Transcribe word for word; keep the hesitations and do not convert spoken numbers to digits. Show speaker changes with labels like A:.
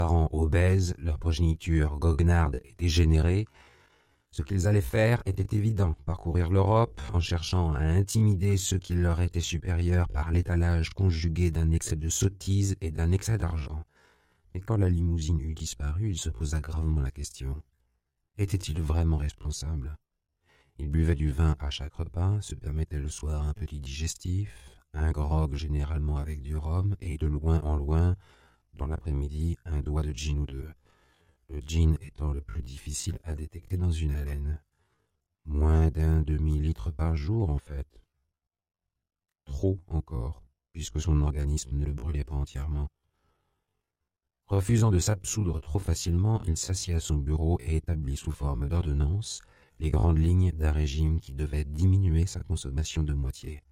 A: parents obèses, leur progéniture goguenarde et dégénérée, ce qu'ils allaient faire était évident, parcourir l'Europe en cherchant à intimider ceux qui leur étaient supérieurs par l'étalage conjugué d'un excès de sottise et d'un excès d'argent. Mais quand la limousine eut disparu, il se posa gravement la question. Était-il vraiment responsable? Il buvait du vin à chaque repas, se permettait le soir un petit digestif, un grog généralement avec du rhum, et de loin en loin, dans l'après-midi, un doigt de gin ou deux. Le gin étant le plus difficile à détecter dans une haleine. Moins d'un demi-litre par jour, en fait. Trop encore, puisque son organisme ne le brûlait pas entièrement. Refusant de s'absoudre trop facilement, il s'assit à son bureau et établit sous forme d'ordonnance les grandes lignes d'un régime qui devait diminuer sa consommation de moitié.